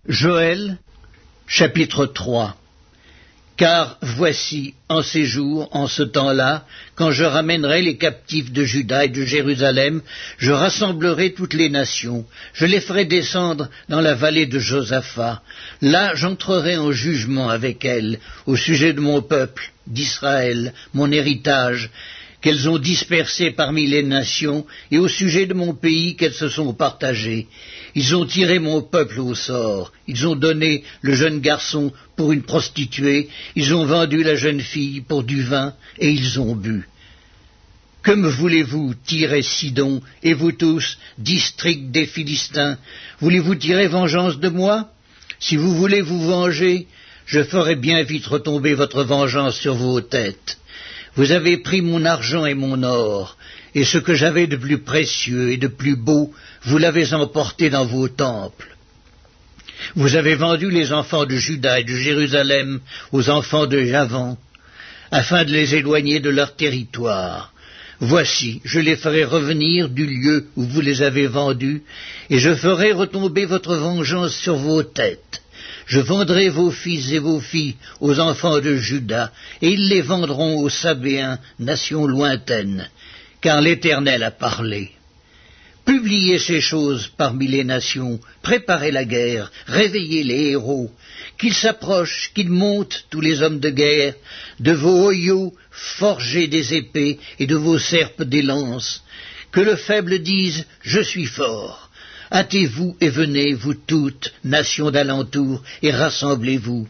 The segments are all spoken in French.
Joël, chapitre 3. Car voici, en ces jours, en ce temps-là, quand je ramènerai les captifs de Juda et de Jérusalem, je rassemblerai toutes les nations, je les ferai descendre dans la vallée de Josaphat. Là j'entrerai en jugement avec elles, au sujet de mon peuple, d'Israël, mon héritage, qu'elles ont dispersé parmi les nations, et au sujet de mon pays qu'elles se sont partagées. Ils ont tiré mon peuple au sort, ils ont donné le jeune garçon pour une prostituée, ils ont vendu la jeune fille pour du vin, et ils ont bu. Que me voulez-vous, Tyr et Sidon, et vous tous, district des Philistins, voulez-vous tirer vengeance de moi? Si vous voulez vous venger, je ferai bien vite retomber votre vengeance sur vos têtes. Vous avez pris mon argent et mon or, et ce que j'avais de plus précieux et de plus beau, vous l'avez emporté dans vos temples. Vous avez vendu les enfants de Juda et de Jérusalem aux enfants de Javan, afin de les éloigner de leur territoire. Voici, je les ferai revenir du lieu où vous les avez vendus, et je ferai retomber votre vengeance sur vos têtes. Je vendrai vos fils et vos filles aux enfants de Juda, et ils les vendront aux Sabéens, nation lointaine, car l'Éternel a parlé. Publiez ces choses parmi les nations, préparez la guerre, réveillez les héros, qu'ils s'approchent, qu'ils montent, tous les hommes de guerre, de vos oyaux, forgez des épées, et de vos serpes des lances, que le faible dise « Je suis fort ». Hâtez-vous et venez, vous toutes, nations d'alentour, et rassemblez-vous.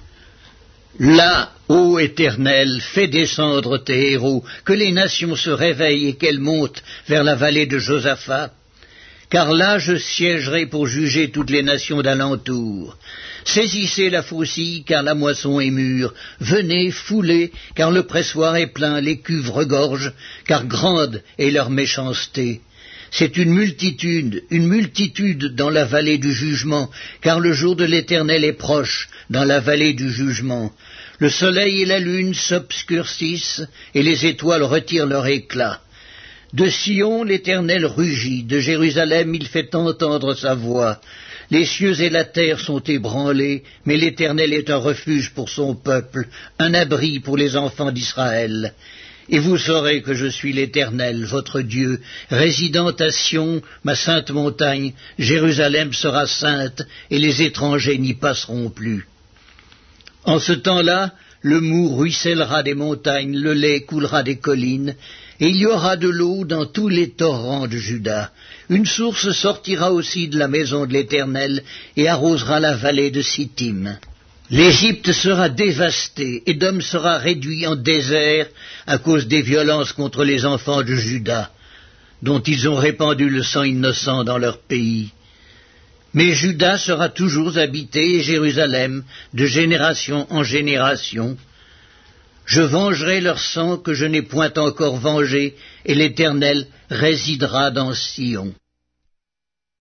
Là, ô Éternel, fais descendre tes héros, que les nations se réveillent et qu'elles montent vers la vallée de Josaphat. Car là je siégerai pour juger toutes les nations d'alentour. Saisissez la faucille, car la moisson est mûre. Venez, foulez, car le pressoir est plein, les cuves regorgent, car grande est leur méchanceté. C'est une multitude dans la vallée du jugement, car le jour de l'Éternel est proche dans la vallée du jugement. Le soleil et la lune s'obscurcissent, et les étoiles retirent leur éclat. De Sion l'Éternel rugit, de Jérusalem il fait entendre sa voix. Les cieux et la terre sont ébranlés, mais l'Éternel est un refuge pour son peuple, un abri pour les enfants d'Israël. Et vous saurez que je suis l'Éternel, votre Dieu, résidant à Sion, ma sainte montagne. Jérusalem sera sainte, et les étrangers n'y passeront plus. En ce temps-là, le mou ruissellera des montagnes, le lait coulera des collines, et il y aura de l'eau dans tous les torrents de Juda. Une source sortira aussi de la maison de l'Éternel, et arrosera la vallée de Sittim. L'Égypte sera dévastée, Édom sera réduit en désert à cause des violences contre les enfants de Juda, dont ils ont répandu le sang innocent dans leur pays. Mais Juda sera toujours habité et Jérusalem de génération en génération. Je vengerai leur sang que je n'ai point encore vengé, et l'Éternel résidera dans Sion.